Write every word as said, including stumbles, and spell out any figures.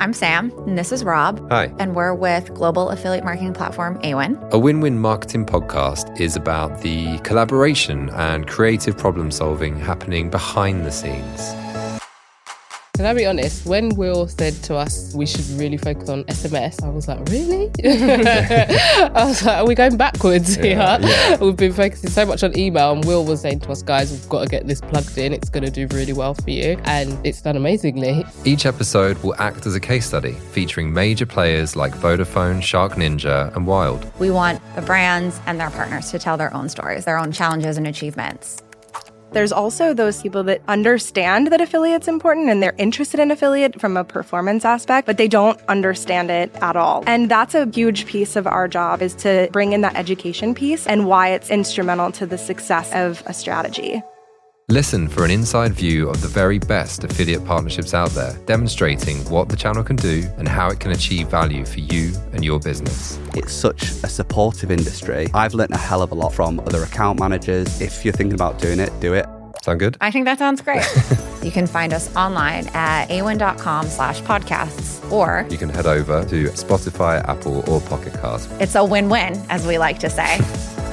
I'm Sam, and this is Rob. Hi. And we're with global affiliate marketing platform Awin. A win-win marketing podcast is about the collaboration and creative problem solving happening behind the scenes. Can I be honest? When Will said to us we should really focus on S M S, I was like, really? I was like, are we going backwards here? Yeah, yeah. We've been focusing so much on email, and Will was saying to us, guys, we've got to get this plugged in. It's going to do really well for you. And it's done amazingly. Each episode will act as a case study featuring major players like Vodafone, Shark Ninja, and Wild. We want the brands and their partners to tell their own stories, their own challenges and achievements. There's also those people that understand that affiliate's important and they're interested in affiliate from a performance aspect, but they don't understand it at all. And that's a huge piece of our job, is to bring in that education piece and why it's instrumental to the success of a strategy. Listen for an inside view of the very best affiliate partnerships out there, demonstrating what the channel can do and how it can achieve value for you and your business. It's such a supportive industry. I've learnt a hell of a lot from other account managers. If you're thinking about doing it, do it. Sound good? I think that sounds great. You can find us online at awin.com slash podcasts, or You can head over to Spotify, Apple, or Pocket Cast. it's a win-win, as we like to say.